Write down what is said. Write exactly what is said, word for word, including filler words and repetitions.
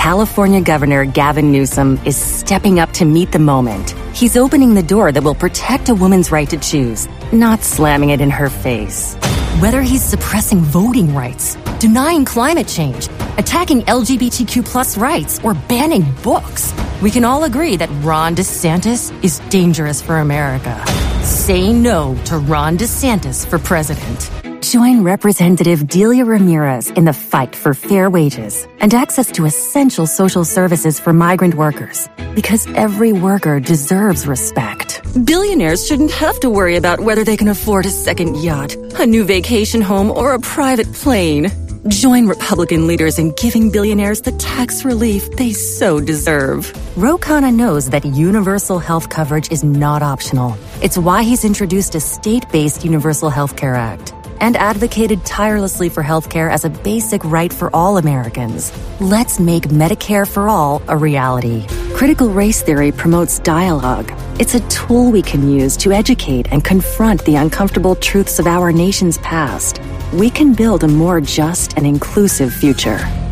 California Governor Gavin Newsom is stepping up to meet the moment. He's opening the door that will protect a woman's right to choose, not slamming it in her face. Whether he's suppressing voting rights, denying climate change, attacking L G B T Q plus rights, or banning books, we can all agree that Ron DeSantis is dangerous for America. Say no to Ron DeSantis for president. Join Representative Delia Ramirez in the fight for fair wages and access to essential social services for migrant workers, because every worker deserves respect. Billionaires shouldn't have to worry about whether they can afford a second yacht, a new vacation home, or a private plane. Join Republican leaders in giving billionaires the tax relief they so deserve. Ro Khanna knows that universal health coverage is not optional. It's why he's introduced a state-based Universal Health Care Act and advocated tirelessly for healthcare as a basic right for all Americans. Let's make Medicare for all a reality. Critical race theory promotes dialogue. It's a tool we can use to educate and confront the uncomfortable truths of our nation's past. We can build a more just and inclusive future.